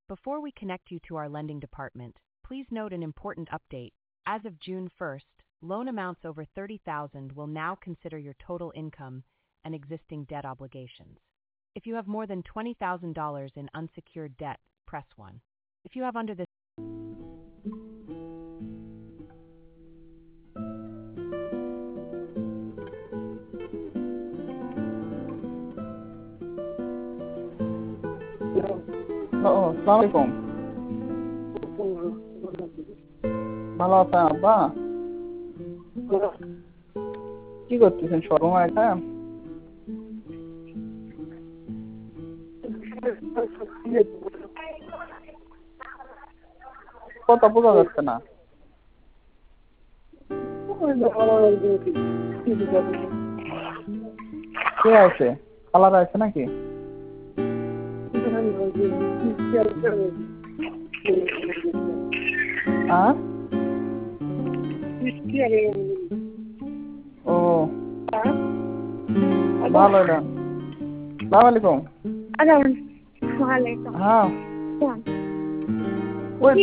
Before we connect you to our lending department, please note an important update. As of June 1st, loan amounts over $30,000 will now consider your total income and existing debt obligations. If you have more than $20,000 in unsecured debt, press 1. If you have under this আসসালামু আলাইকুম। ভালো আছেন আব্বা? কি করতেছেন showroom এটা? কথা বোঝা যাচ্ছে না। কে আছে? খালারা আছে নাকি? ও ভালো না। আসসালামু আলাইকুম। ওয়ালাইকুম হ্যাঁ